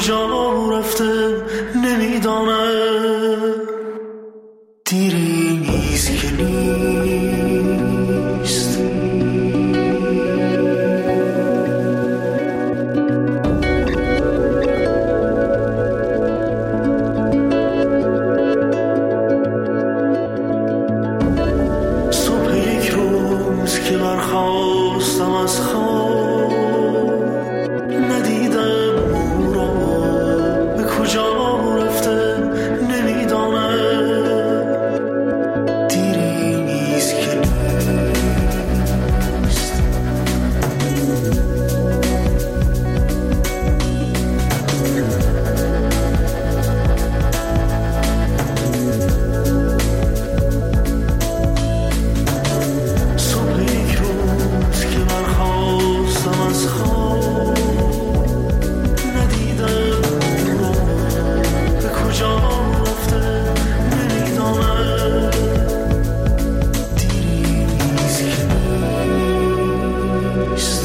کجا رفته نمیدانم، دیری نیست که نیست. صبح یک روز که برخواستم از خواب، ندیدم او را، به کجا رفته نمیدانم، دیری نیست که نیست. صبح یک روز که برخواستم از خواب، ندیدم او را، به کجا رفته نمیدانم، دیری نیست که نیست.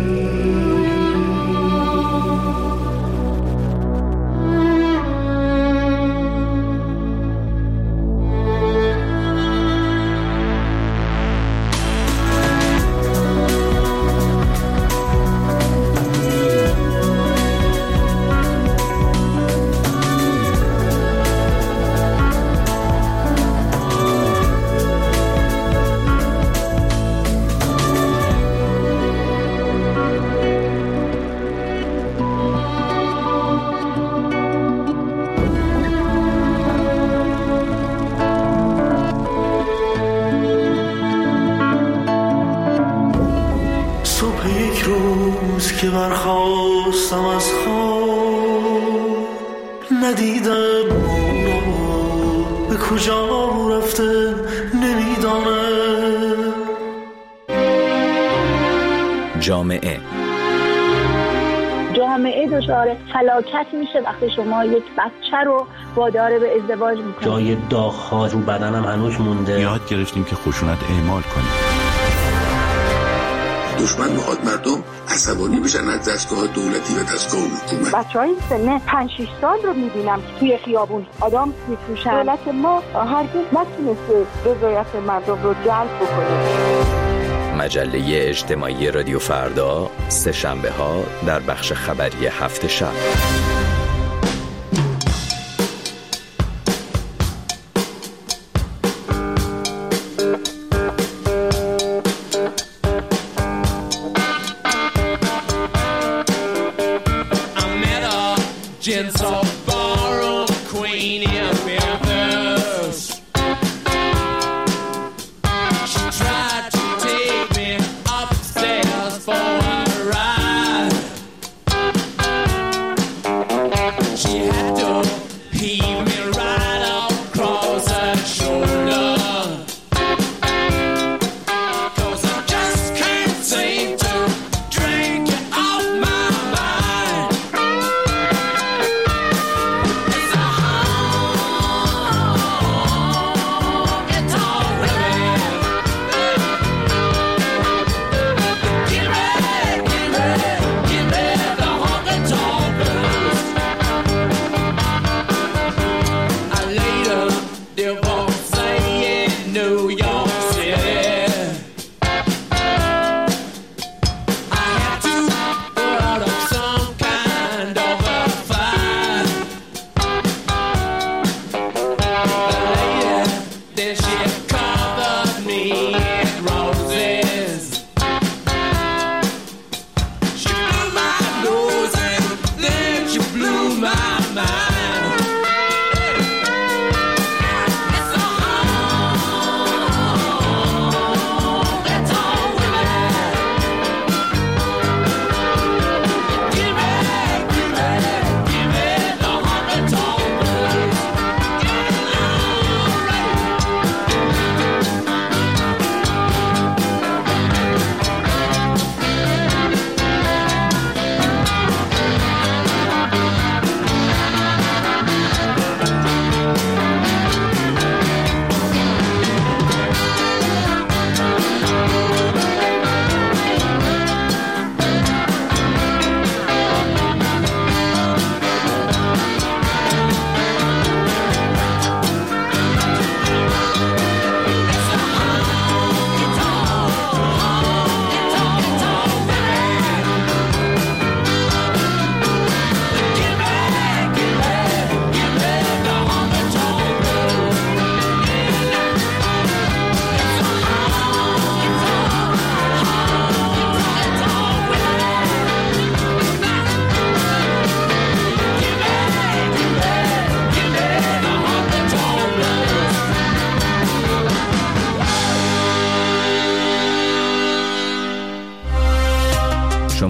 صبح یک روز که برخواستم از خواب، ندیدم او را، به کجا رفته نمیدانم. جامعه دچار فلاکت میشه وقتی شما یک بچه رو وادار به ازدواج میکنید. جای داغ‌ها رو بدنم هنوز مونده. یاد گرفتیم که خشونت اعمال کنیم. دشمن میخواد مردم عصبانی بشن از دستگاه دولتی و دستگاه حکومت. بچه‌های سن 5-6 سال رو میبینم که توی خیابون آدم میفروشن. دولت ما هرگز نتونسته رضایت مردم رو جلب بکنه. مجله اجتماعی رادیو فردا، سه شنبه ها در بخش خبری هفت شب.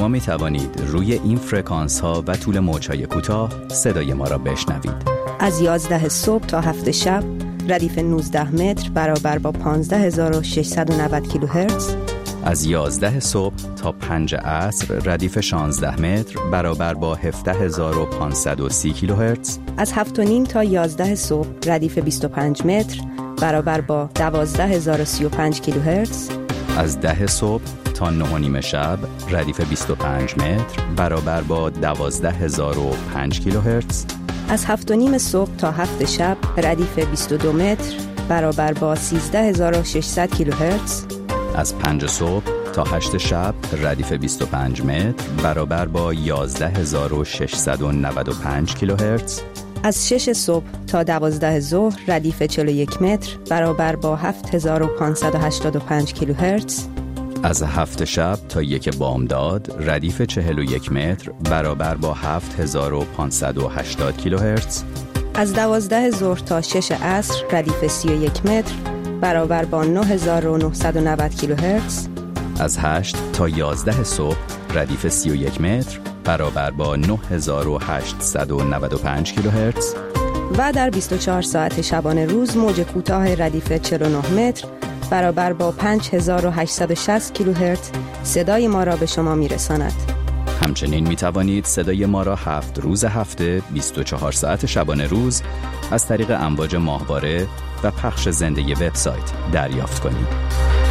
شما می توانید روی این فرکانس ها و طول موج‌های کوتاه صدای ما را بشنوید. از 11 صبح تا 7 شب ردیف 19 متر برابر با 15690 کیلوهرتز. از 11 صبح تا 5 عصر ردیف 16 متر برابر با 17530 کیلوهرتز. از 7:30 تا 11 صبح ردیف 25 متر برابر با 12035 کیلوهرتز. از 10 صبح تا 9:30 شب ردیف 25 متر برابر با 12005 کیلوهرتز. از 7:30 صبح تا 7 شب ردیف 22 متر برابر با 13600 کیلوهرتز. از 5 صبح تا 8 شب ردیف 25 متر برابر با 11695 کیلوهرتز. از 6 صبح تا 12 ظهر ردیف 41 متر برابر با 7585 کیلوهرتز. از 7 شب تا 1 بامداد ردیف 41 متر برابر با 7580 کیلوهرتز. از 12 ظهر تا 6 عصر ردیف 31 متر برابر با 9990 کیلوهرتز. از 8 تا 11 صبح ردیف 31 متر برابر با 9895 کیلوهرتز. و در 24 ساعت شبانه روز موج کوتاه ردیف 49 متر برابر با 5860 کیلوهرتز صدای ما را به شما میرساند. همچنین می توانید صدای ما را 7 روز هفته 24 ساعت شبانه روز از طریق امواج ماهواره و پخش زنده وبسایت دریافت کنید.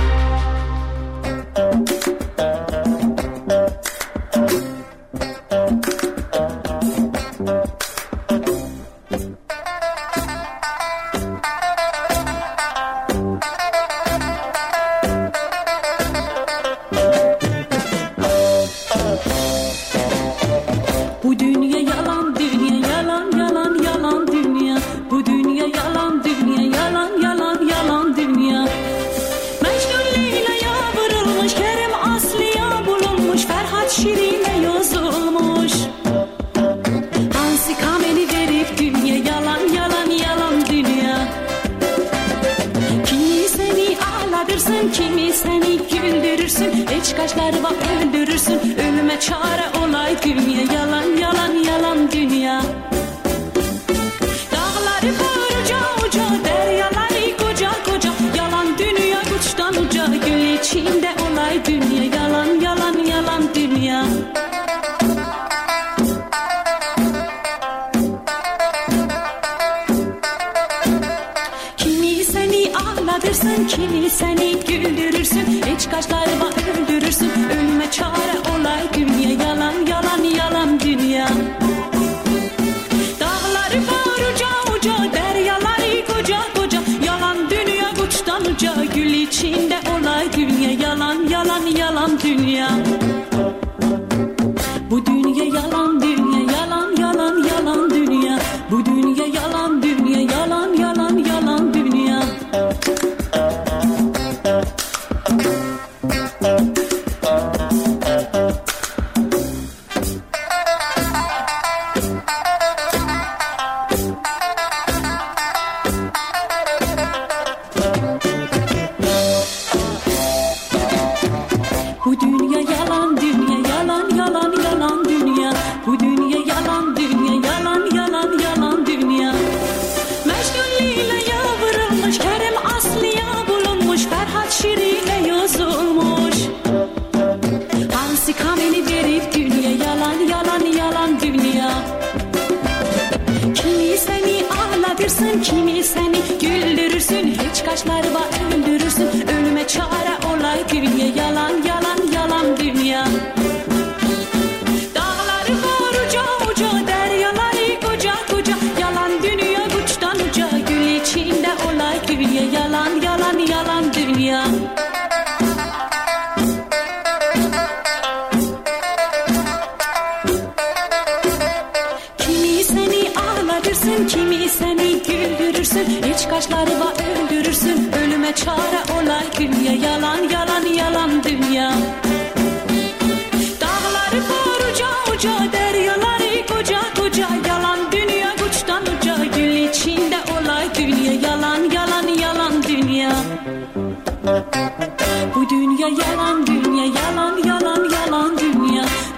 Kimi seni güldürürsün, hiç kaşlarıma öldürürsün. Ölüme çare olay dünya, yalan yalan yalan dünya. Dağları koca uca, deryaları koca koca. Yalan dünya uçtan uca, gül içinde olay dünya, yalan yalan yalan dünya. Kimi seni güldürürsün, hiç kaşlarıma öldürürsün. Ölüme çare olay dünya, yalan yalan yalan dünya. Dağları var uca uca, deryaları koca koca. Yalan dünya uçtan uca, gül içinde olay dünya, yalan yalan yalan dünya. Bu dünya yalan dünya, yalan yalan yalan dünya. Bu dünya yalan dünya, yalan yalan yalan dünya. Kimi seni güldürürsün, hiç kaşlarıma öldürürsün. Ölüme çare olay dünya, yalan yalan yalan dünya. Dağları var uca uca, deryaları koca koca. Yalan dünya uçtan uca, gül içinde olay dünya, yalan yalan yalan dünya. Kimi seni ağlatırsın, kimi seni güldürürsün, hiç kaşlarıma öldürürsün. Ölüme çare olay dünya, yalan yalan yalan dünya. Dağları var uca uca, deryaları koca koca. Yalan dünya uçtan uca, gül içinde olay dünya, yalan yalan yalan dünya. Bu dünya yalan dünya, yalan yalan yalan dünya.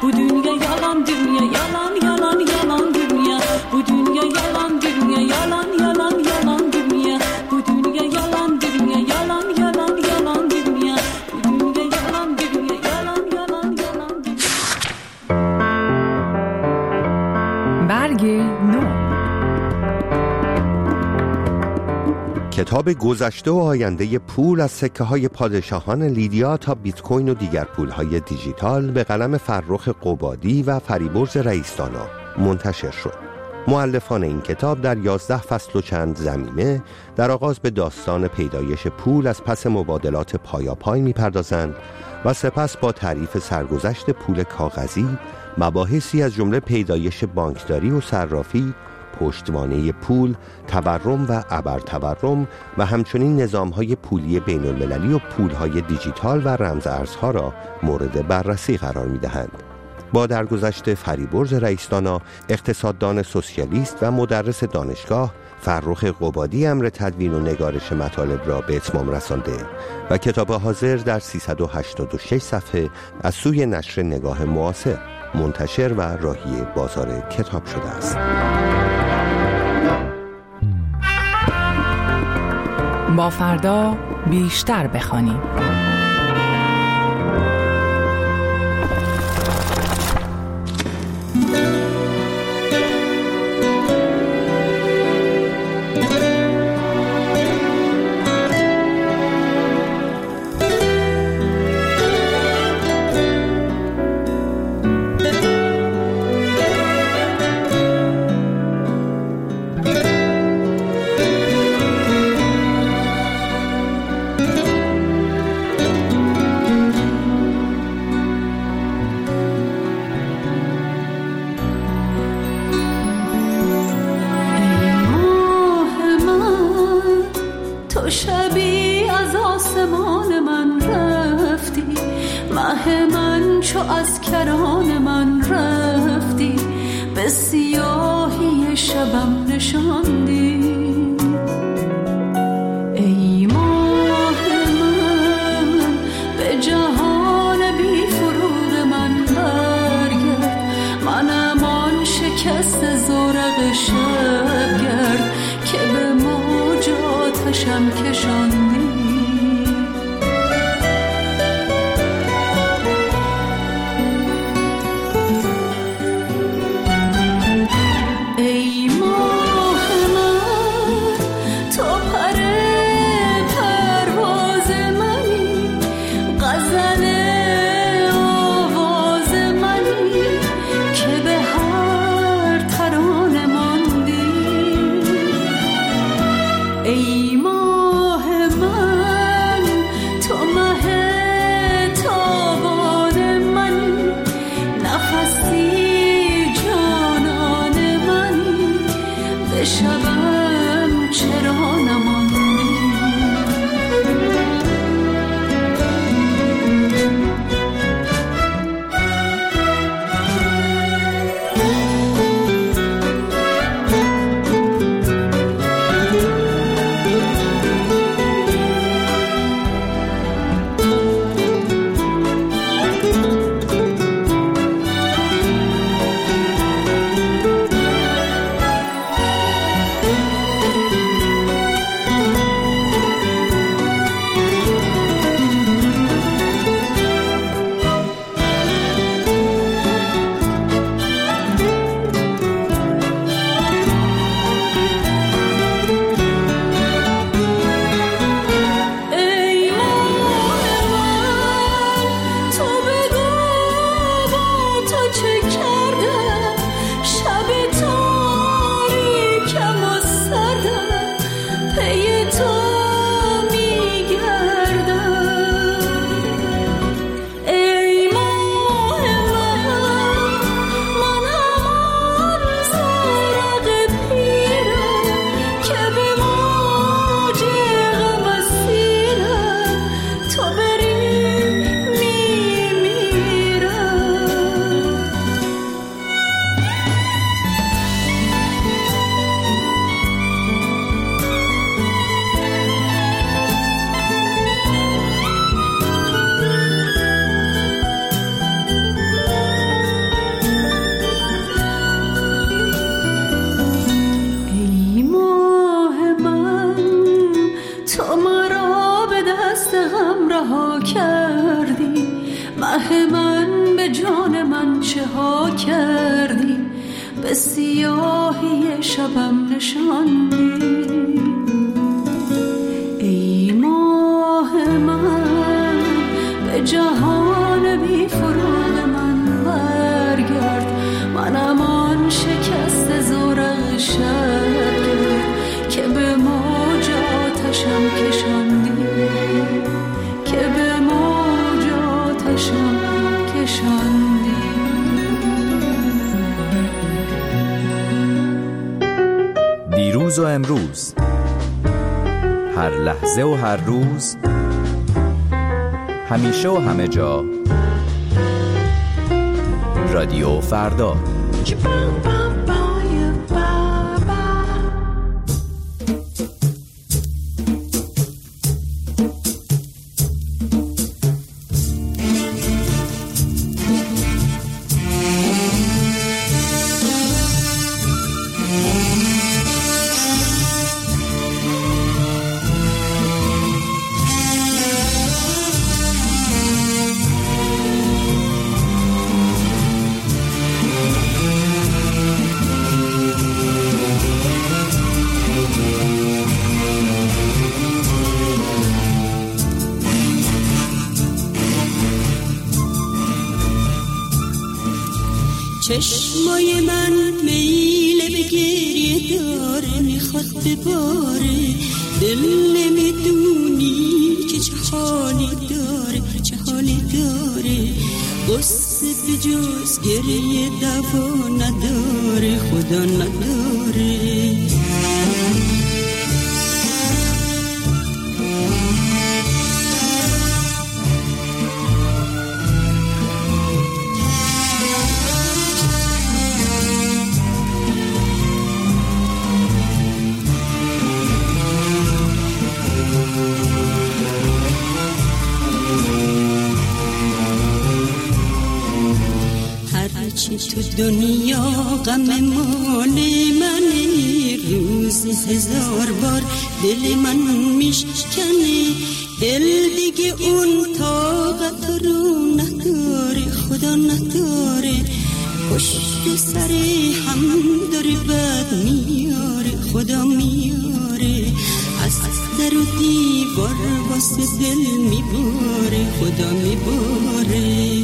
برگ نو. کتاب گذشته و آینده پول از سکه‌های پادشاهان لیدیا تا بیت کوین و دیگر پول‌های دیجیتال به قلم فرخ قبادی و فریبرز رئیس‌دانا منتشر شد. مؤلفان این کتاب در 11 فصل و چند زمینه در آغاز به داستان پیدایش پول از پس مبادلات پایاپای می‌پردازند و سپس با تعریف سرگذشت پول کاغذی، مباحثی از جمله پیدایش بانکداری و صرافی، پشتوانه پول، تورم و ابرتورم و همچنین نظام‌های پولی بین‌المللی و پول‌های دیجیتال و رمزارزها را مورد بررسی قرار می‌دهند. با درگذشت فریبرز رئیس‌دانا، اقتصاددان سوسیالیست و مدرس دانشگاه، فرخ قبادی امر تدوین و نگارش مطالب را به اتمام رسانده و کتاب حاضر در 386 صفحه از سوی نشر نگاه معاصر منتشر و راهی بازار کتاب شده است. با فردا بیشتر بخوانیم. به سیاهی شبم نشاندی. ای ماه من به جهان بی فروغ من برگرد، منم آن شکست زورق شبگرد که به موج آتشم کشاندی، که به موج آتشم کشاندی. دیروز و امروز، هر لحظه و هر روز، همیشه و همه جا، رادیو فردا. چشمای من میل به گریه داره، میخواد بباره، دل نمیدونی که چه حالی داره، چه حالی داره. قصه به جز گریه دوا نداره، خدا نداره. تو دنیا غم مال منه، روزی 1000 بار دل من میشکنه، دل دیگه اون طاقت رو نداره، خدا نداره. پشت سر هم داره بد میاره، خدا میاره. از در و دیوار واسه دل میباره، خدا میباره.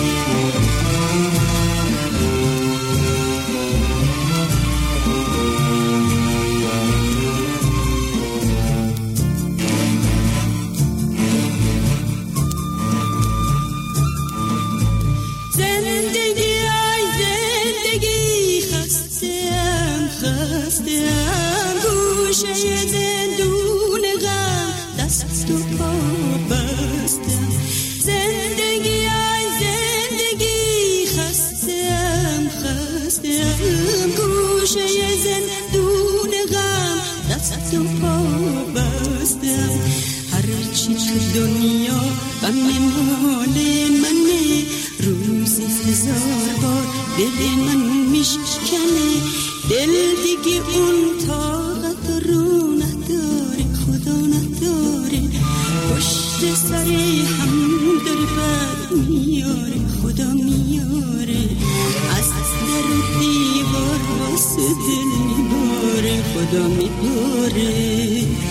دنیا غم مال منه، روزی 1000 بار دل من میشکنه، دل دیگه اون طاقت رو نداره، خدا نداره. پشت سر هم داره بد میاره، خدا میاره. از در دیوار واسه دل میباره، خدا میباره.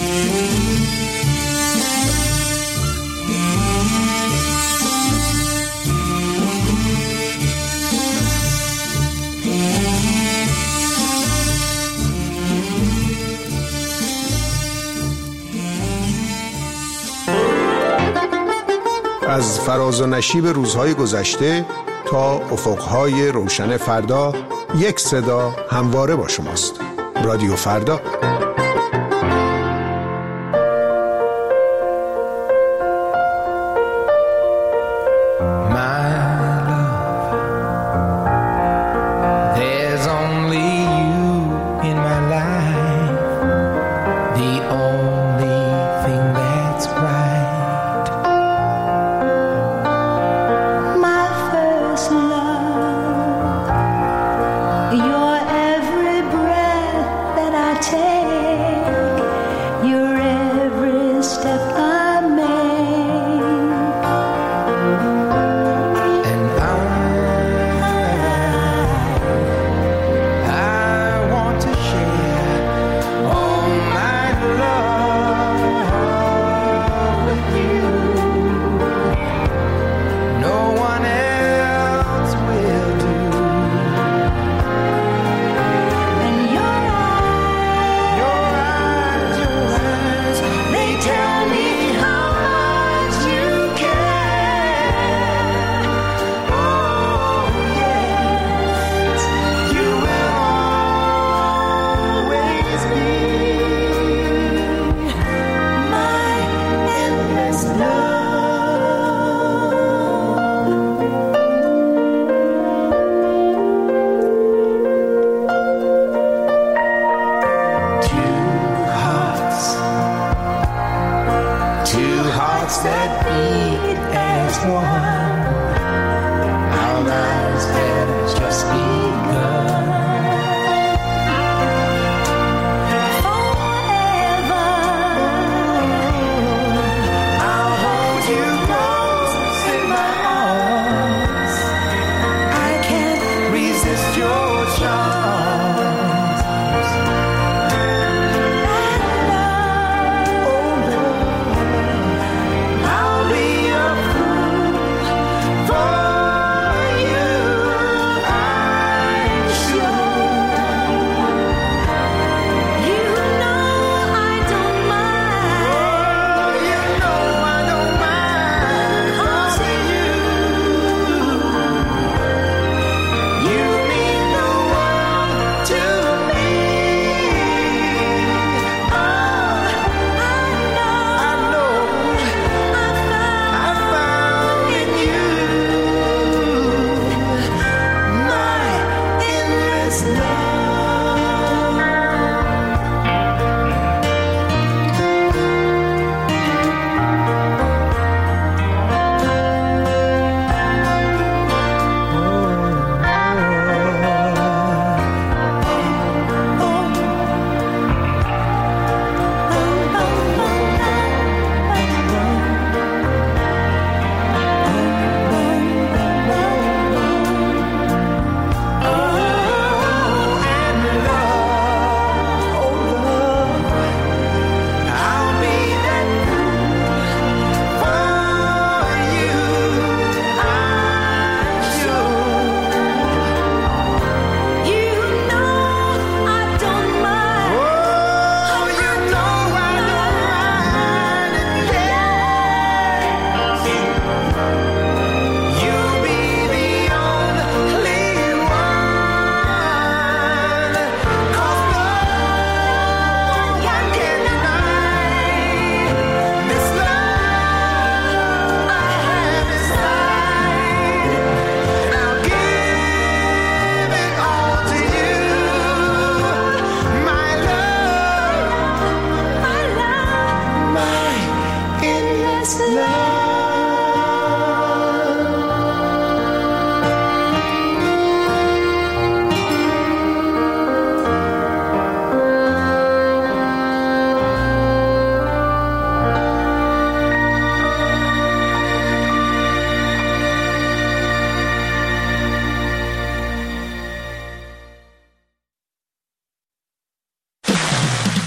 از فراز و نشیب روزهای گذشته تا افقهای روشن فردا، یک صدا همواره با شماست. رادیو فردا.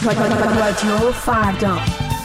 رادیو فردا.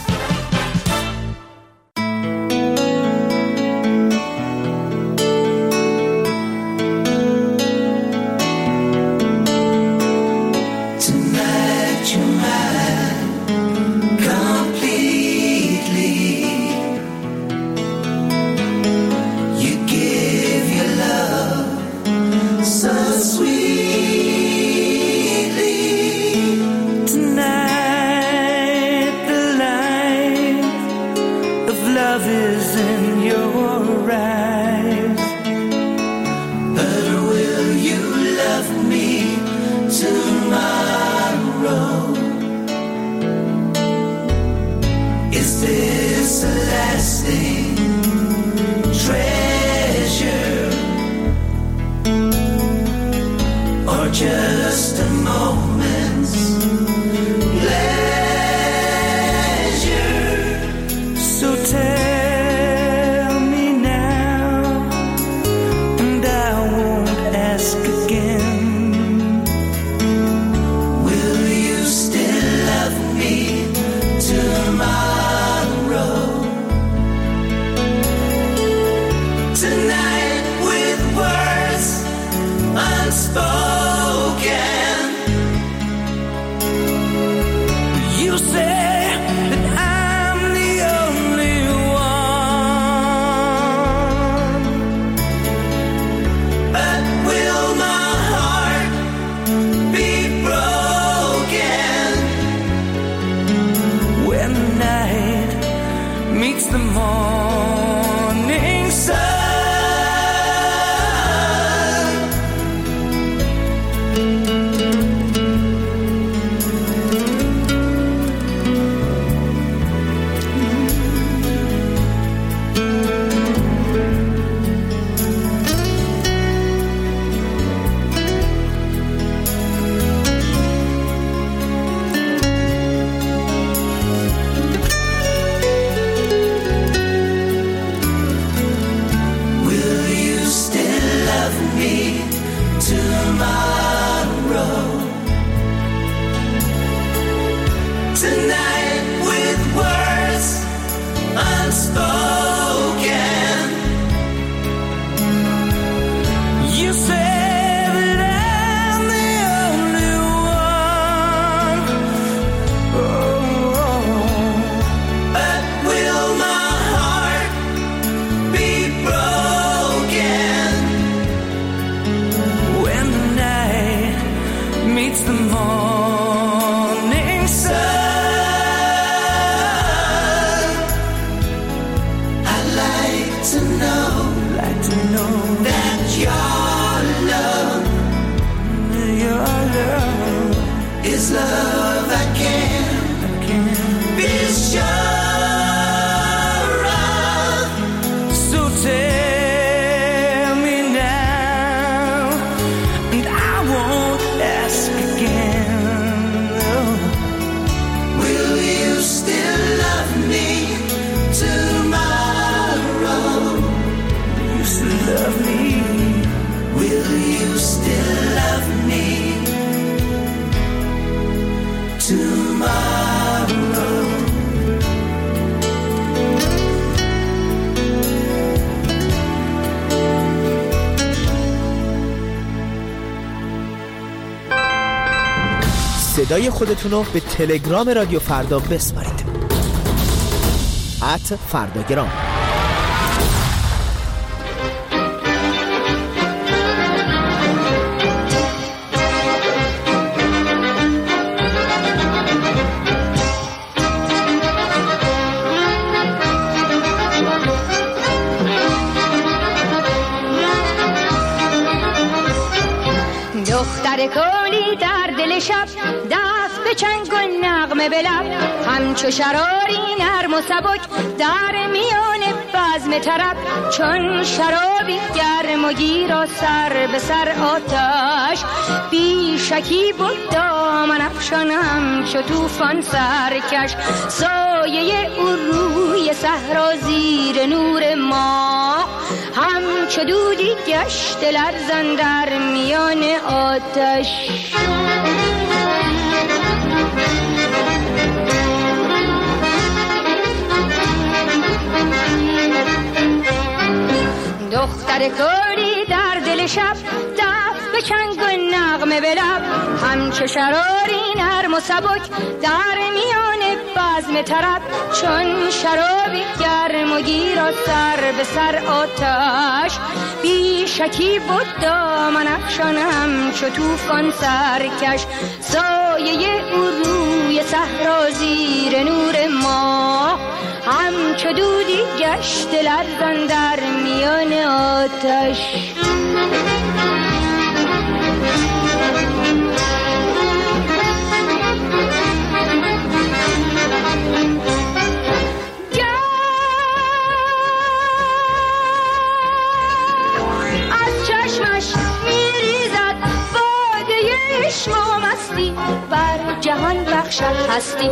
صدای خودتون رو به تلگرام رادیو فردا بسپارید. @فرداگرام. دختر کولی در دل شب دست به چنگ و نغمه به لب، همچو شراری نرم و سبک در میان بزم طرب، چون شرابی گرم و گیر و سر به سر آتش، بی شکی بود دامن افشانم چو طوفان سرکش، سایه او روی صحرا زیر نور ماه، همچو دودی گشت لرزان در میان آتش. دختر کولی در دل شب دف به چنگ و نغمه به لب همچو شراری نرم و سبک در میان بزم طرب چون شرابی گرم و گیر و سر به سر آتش بی شکی بود دامن افشانم چو طوفان سرکش سایه او روی صحرا زیر نور ما همچو دودی گشت لرزان در میان آتش بر جهان بخشد هستی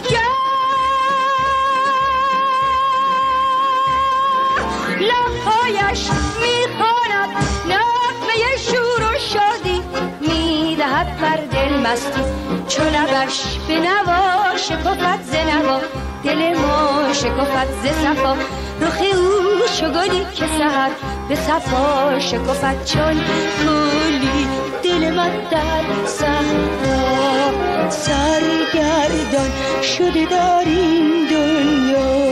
لبهایش میخواند نغمه شور و شادی میدهد بر دل مستی چو لبش به نوا شکفت ز نوا دل ما شکفت ز صفا رخ او چو گلی که سحر به صفا شکفت چون گلی دل من در صحرا سرگردان شده در این دنیا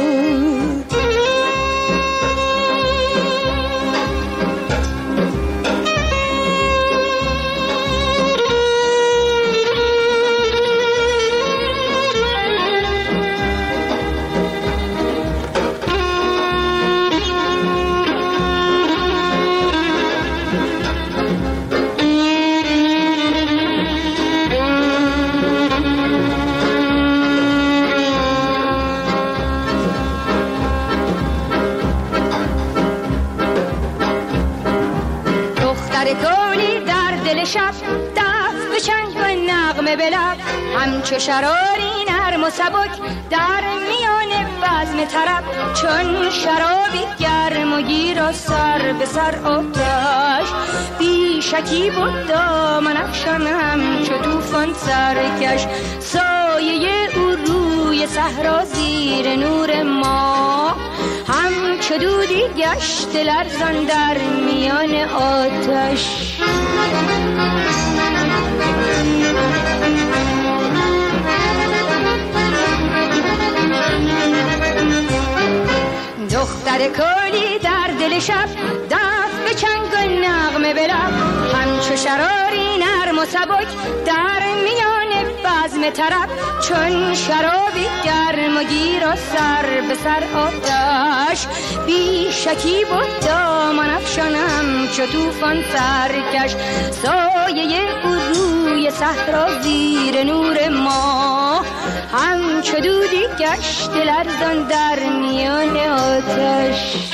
شب دست به چنگ و نغمه به لب همچو شراری نرم و سبک در میان بزم طرب چون شرابی گرم و گیر و سر به سر آتش بی شکی بود دامن افشانم چو طوفان سرکش سایه او روی صحرا زیر نور ما همچو دودی گشت لرزان در میان آتش دختر کولی در دل شب دست به چنگ و نغمه به لب همچو شراری نرم و سبک در میان بزم طرب چون شرابی گرم و گیر و سر به سر آتش بی شکی بود دامن افشانم چو طوفان سرکش سایه او روی صحرا زیر نور ما همچو دودی گشت لرزان در میان آتش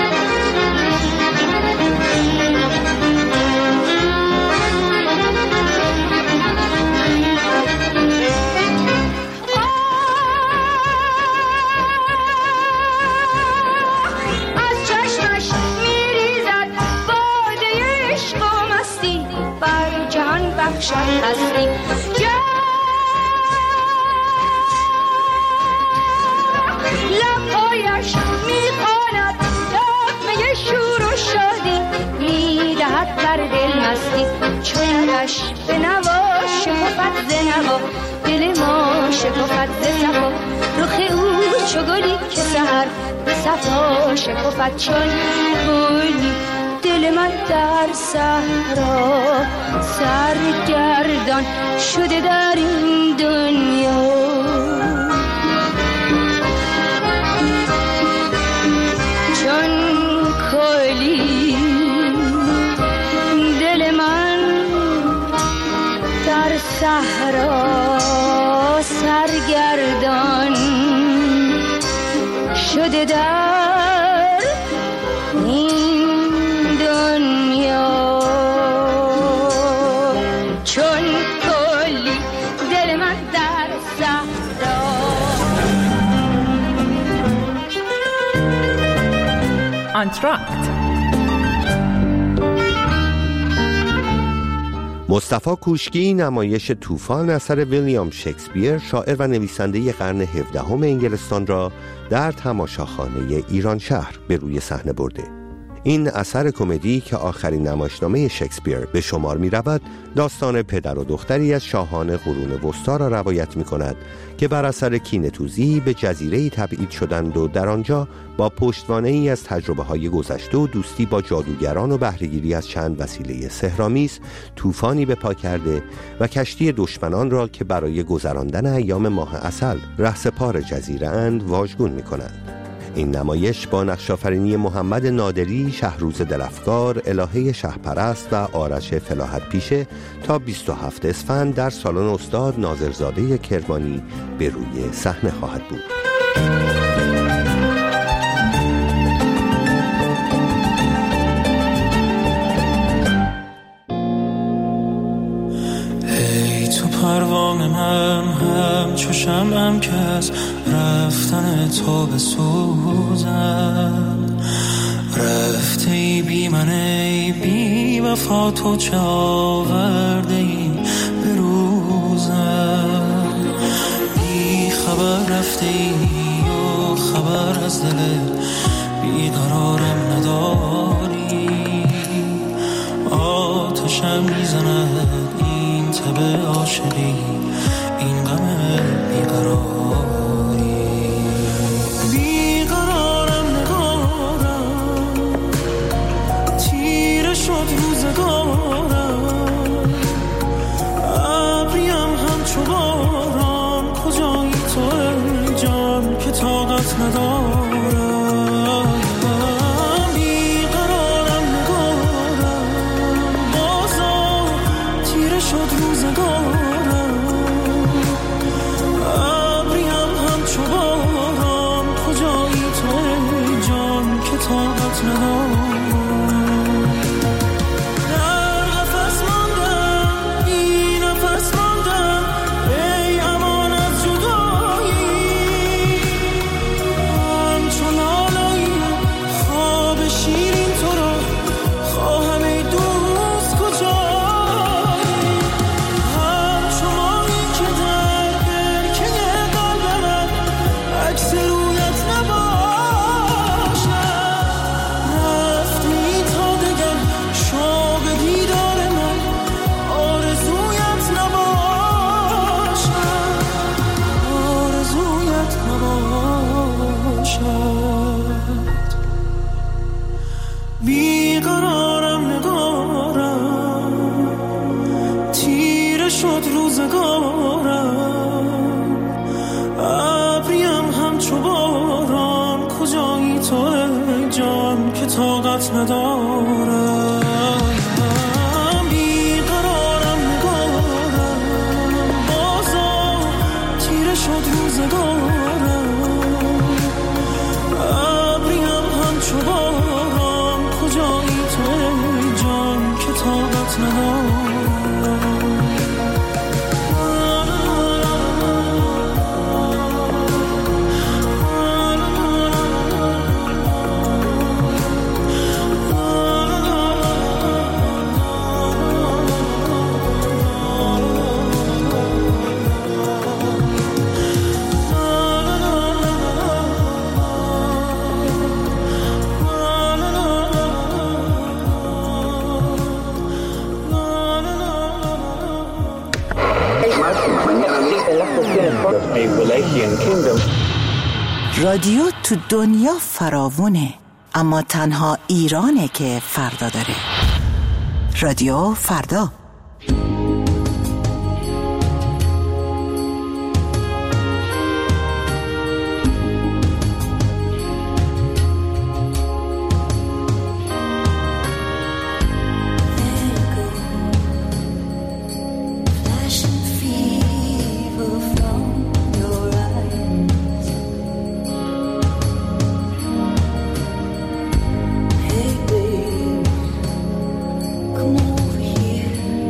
بخشد هستی لبهایش میخواند نغمه شور و شادی میدهد بر دل مستی چونش به نوا شکفت ز نوا دل ما شکفت ز صفا رخ او چو گلی که سحر به صفا شکفت چون گلی دل من در صحرا سرگردان شده در این دنیا چون کلی دل من در صحرا سرگردان شده در این دنیا چون کلی دل من در صحرا. آنتراکت مصطفی کوشکی نمایش طوفان اثر ویلیام شکسپیر شاعر و نویسنده قرن 17 انگلستان را در تماشاخانه ایران شهر به روی صحنه برده. این اثر کمدی که آخرین نمایشنامه شکسپیر به شمار می رود، داستان پدر و دختری از شاهان قرون وسطا را روایت می کند که بر اثر کینه‌توزی به جزیره‌ای تبعید شدند و در آنجا با پشتوانه‌ای از تجربه‌های گذشته و دوستی با جادوگران و بهره‌گیری از چند وسیله سحرآمیز طوفانی به پا کرده و کشتی دشمنان را که برای گذراندن ایام ماه عسل رهسپار جزیره اند واژگون می کنند. این نمایش با نقش‌آفرینی محمد نادری، شهروز دلفگار، الهه شهپرست و آرش فلاحت پیشه تا 27 اسفند در سالن استاد ناظرزاده کرمانی به روی صحنه خواهد بود. پروانه من همچو شمعم که از رفتن تو بسوزد، رفته ای بی من ای بی وفا، تو چه آورده ای به روزم، بی خبر رفته ای و خبر از دل بیقرارم نداری، آتشم میزند تب عاشقی این غم بیقراری، بیقرارم نگارم تیره شد روزگارم، ابریم همچو باران کجایی تو ای جان که طاقت ندارم، طاقت ندارم، بیقرارم نگارم بازا تیره شد روزگارم، ابریم همچو باران کجایی تو ای جان که طاقت ندارم. رادیو تو دنیا فراوونه، اما تنها ایرانه که فردا داره. رادیو فردا. Come over here.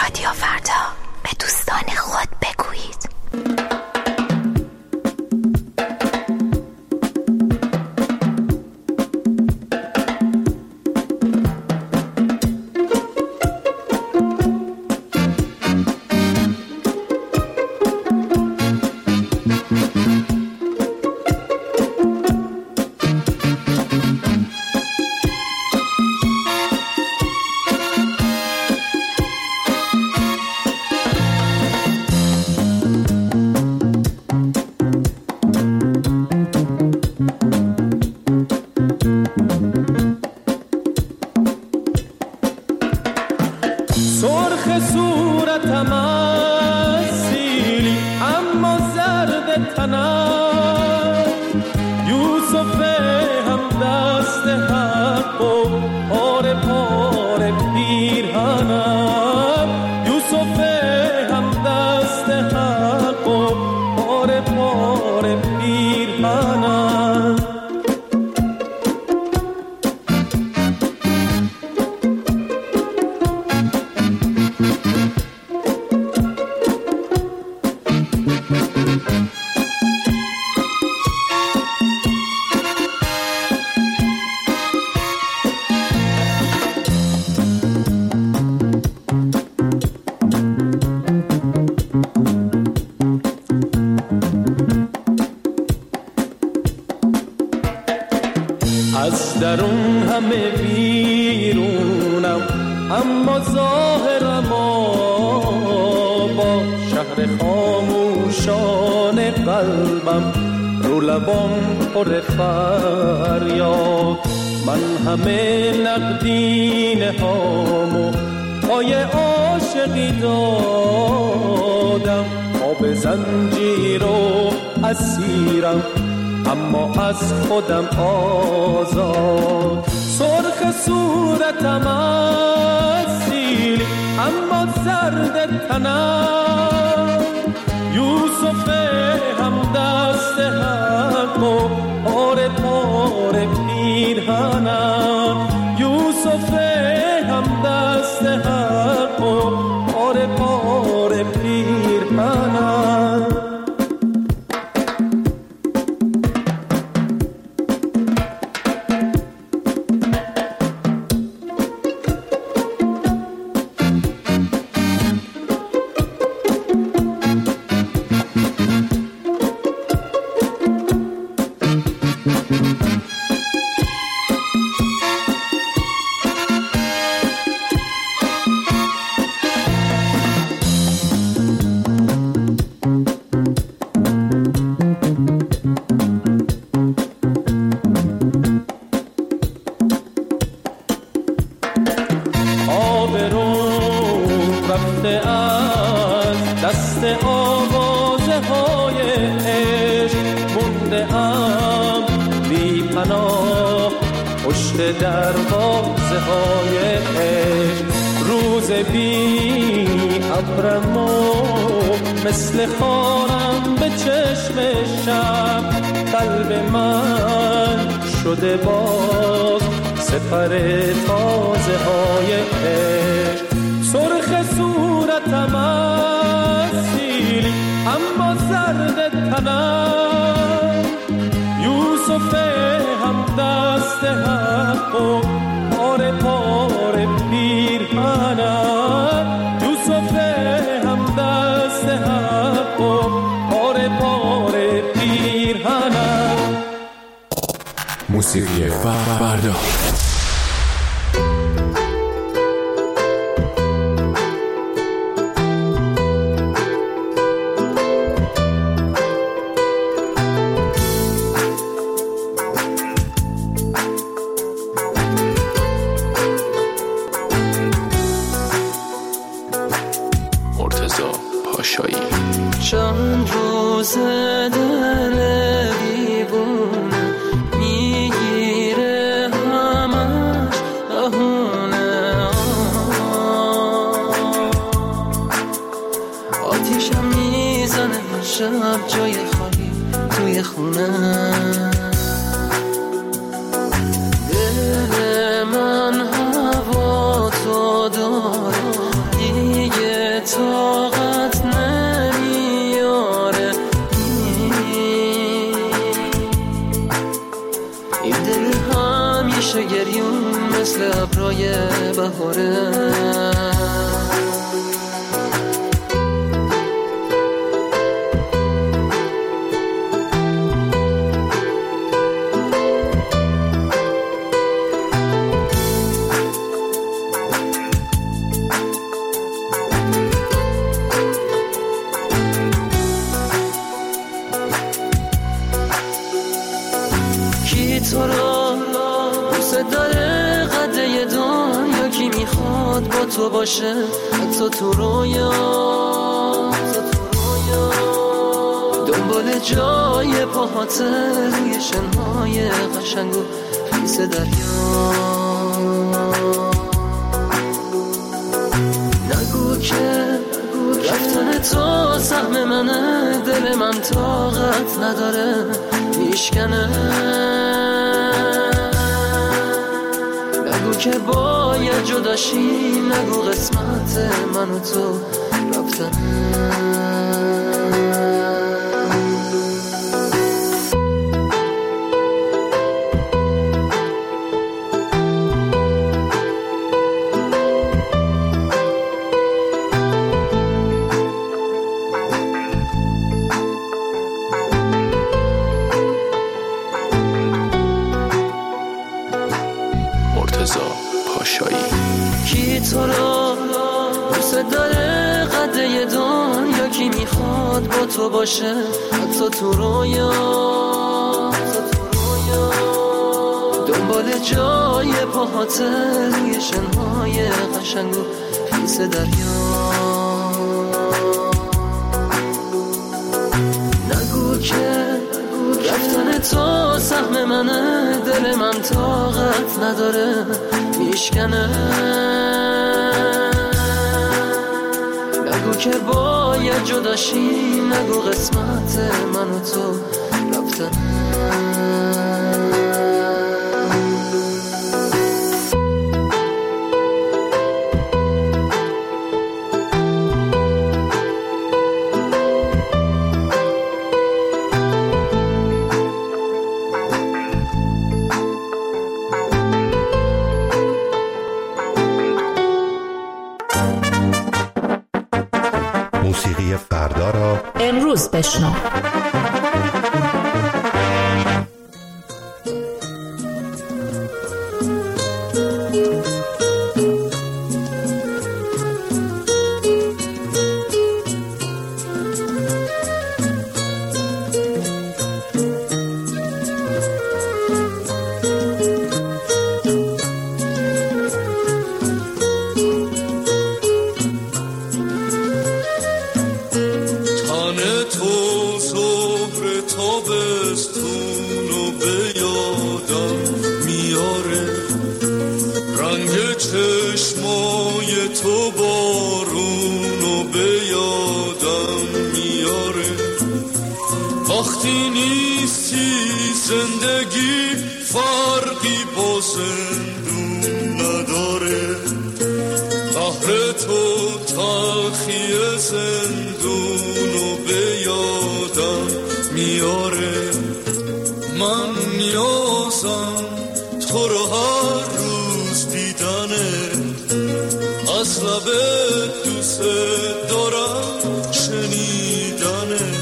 رادیو فردا، به دوستان خود بگویید. از درون همه بیرونم، اما ظاهرم با شهر خاموشان قلبم، رو لبام پر فریاد. من همه نقدینه هامو پای عاشقی دادم، آب زنجیر و اسیرم اما از خودم آزاد. سرخ صورتم اصیل اما زرد تنم، یوسف هم دست حق و پاره پاره پیرهنم، یوسف هم دست حق و پاره پاره پیرهنم. دروازه های عشق، روز بی ابرم و مثل خارم به چشم شب، قلب من شده باز سپر تازه های عشق. سرخ صورتم اصیل اما زرد تنم، یوسف هم دست حق و پاره پاره پیرهنم، یوسف هم دست حق و پاره پاره پیرهنم. موسیقی فردا. چند روز دل دیوونه میگیره همش بهونه، آتیشم میزنه شب جای خالی توی خونه، دل من هوا تو داره دیگه بهاره. تو را دوست داره قده دنیا، کی میخواد با تو باشه حتی تو رویا، دنبال جای پاهات روی شنهای قشنگ و خیس دریا. نگو که رفتن تو سهم منه، دل من طاقت نداره میشکنه. نگو که باید جداشی، نگو قسمت من و تو رفتنه. کی تو را دوست داره قده دنیا، کی میخواد با تو باشه حتی تو رویا، دنبال جای پاهات روی شنهای قشنگ و خیس دریا. نگو که رفتن تو سهم منه، دل من طاقت نداره میشکنه. نگو که باید جداشی، نگو قسمت من و تو رفتنه. موسیقی فردا را امروز بشنو. وقتی نیستی زندگی فرقی با زندون نداره، قهر تو تلخی زندونو به یادم میاره. من نیازم تو رو هر روز دیدنه، از لب دوست دارم شنیدنه.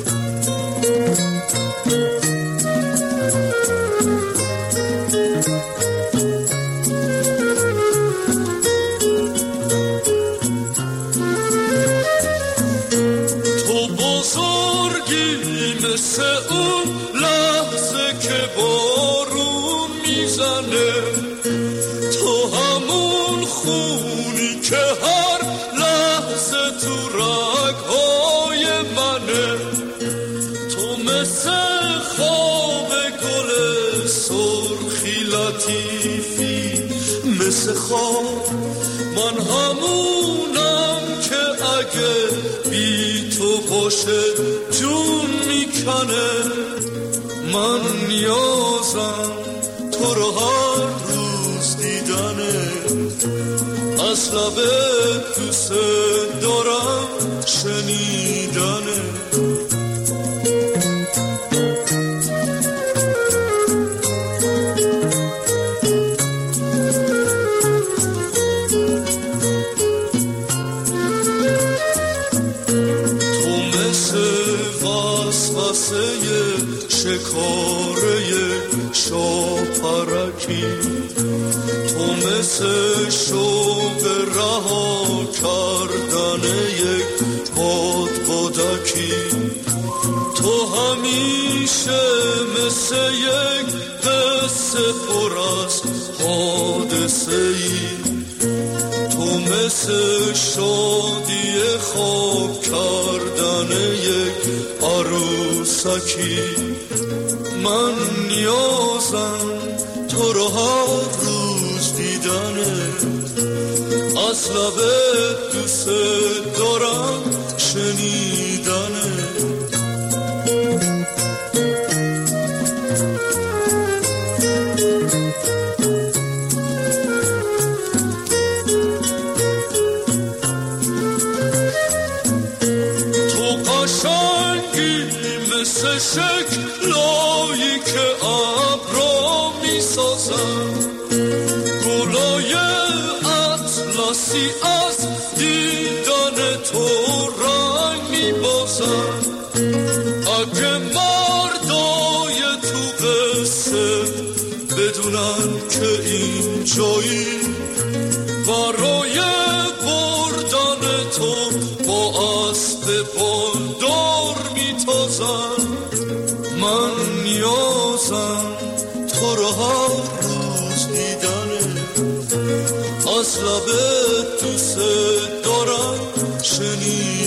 مثل اون لحظه که بارون میزنه، تو همون خونی که هر لحظه تو رگهای منه. تو مثل خواب گل سرخی لطیفی، مثل خواب من همونم که اگه بی تو باشه جون میکنه. من نیازم تو رو هر روز دیدنه، از لب دوست دارم شنیدنه. ستاره شاپرکی، تو مثل شوق رها کردن یک بادبادکی، تو همیشه مثل یک قصه پر از حادثه ای، تو مثل شادی خواب کردن یک عروسکی. من نیازم تو رو هر روز دیدنه، از لبت دوست دارم شنیدنه. مثل شکلایی که ابرا می سازن، گلای اطلسی از دیدن تو رنگ می بازن. اگه مردای تو قصه بدونن که این جایی، برای بردن تو با اسب بالدار می تازن. من نیازم تو رو هر روز دیدنه، از لبت دوست دارم شنیدنه.